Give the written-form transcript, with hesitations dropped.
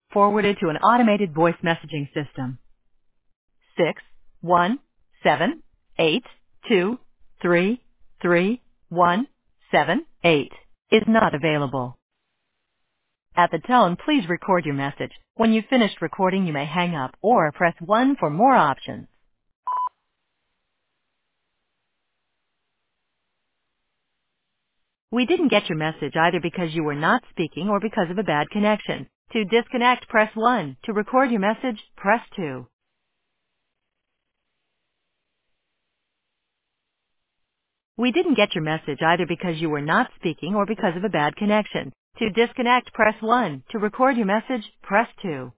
forwarded to an automated voice messaging system. 61782333178 is not available. At the tone, please record your message. When you've finished recording, you may hang up or press 1 for more options. We didn't get your message either because you were not speaking or because of a bad connection. To disconnect, press 1. To record your message, press 2. We didn't get your message either because you were not speaking or because of a bad connection. To disconnect, press 1. To record your message, press 2.